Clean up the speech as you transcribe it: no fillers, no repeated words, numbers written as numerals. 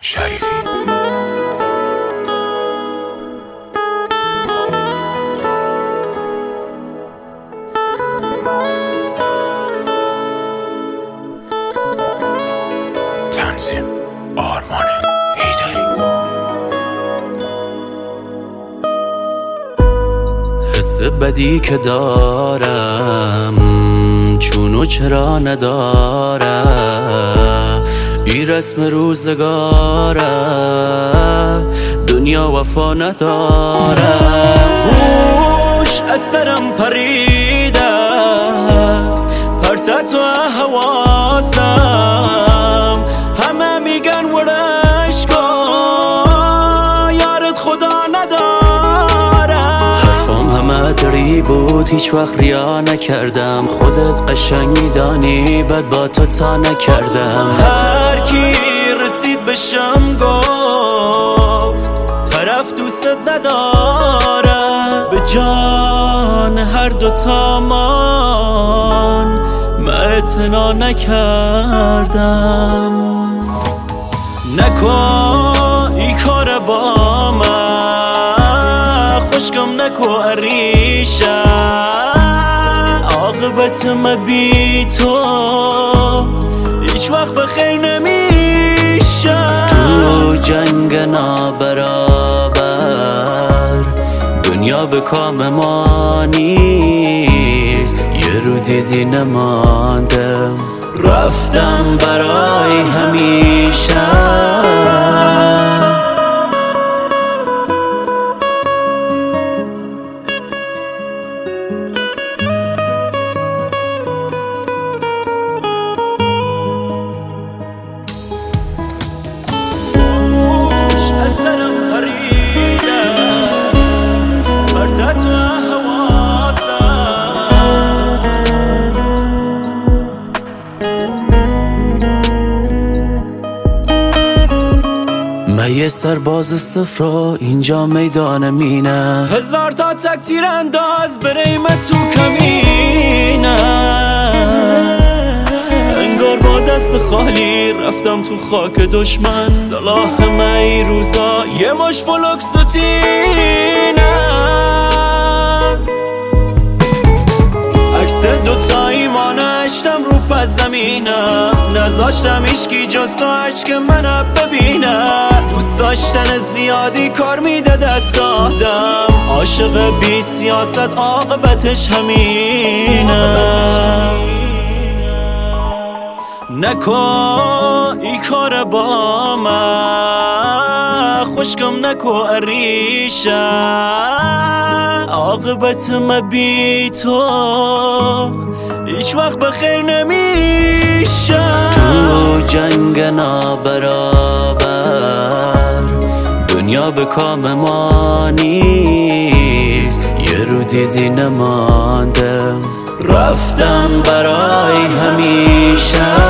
شریفی. تنظیم آرمان حیدری. حس بدی که دارم چونو چرا نداره، بی رسم روزگاره، دنیا وفا نداره. هوش از سرم پریده، پرت تو حواسم، همه میگن ورش کن یارت خدا نداره. حرفام همه دری بود، هیچ وقت ریا نکردم، خودت قشنگ میدانی بد با تو تا نکردم. هر کی رسید بشم گفت طرف دوستت نداره، به جان هر دوتامان اعتنا نکردم. نکن ای کار با من، خوشگم نکو عریشه، عاقبت ما بی تو هیچ وقت بخیر نمیشه. تو جنگ نابرابر، دنیا به کام ما نیست، یه رو دیدی نماندم، رفتم برای همیشه. من یه سرباز صفرا، اینجا میدان مینه، هزار تا تک تیر انداز بریم تو کمینه. انگار با دست خالی رفتم تو خاک دشمن، صلاح من ای روزا یه مش فلوکس و تینه. عکس دوتایی ما نشتم رو پس زمینم، نذاشتم ایشکی جز تو عشق من ببینه. دوست داشتن زیادی کار میده دست آدم، عاشق بی سیاست عاقبتش همینه. نکن ای کار با من، خوشگم نکو عریشه، عاقبت ما بی تو هیچ وقت بخیر نمیشه. تو جنگ نابرابر، دنیا به کام ما نیست، یه رو دیدی نماندم، رفتم برای همیشه.